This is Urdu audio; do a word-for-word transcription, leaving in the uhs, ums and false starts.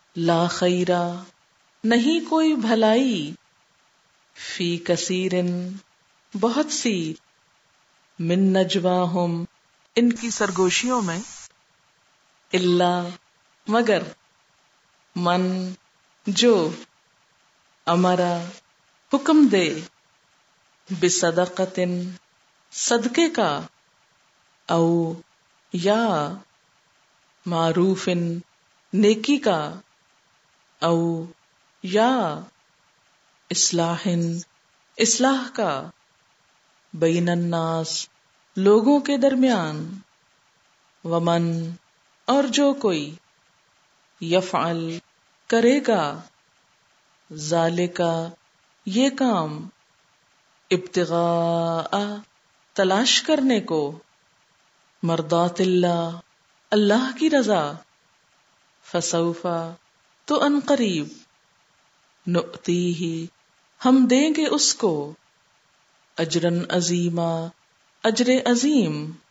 لا خیرا نہیں کوئی بھلائی، فی کثیرن بہت سی، من نجواہم ان کی سرگوشیوں میں، الا مگر، من جو، امرا حکم دے، بصدقۃ صدقے کا، او یا معروف نیکی کا، او یا اصلاح اصلاح کا، بین الناس لوگوں کے درمیان، ومن اور جو کوئی، یفعل کرے گا، ذالکا یہ کام، ابتغاء تلاش کرنے کو، مرضات اللہ اللہ کی رضا، فسوف تو ان قریب، نؤتیہ ہم دیں گے اس کو، اجرا عظیما اجر عظیم،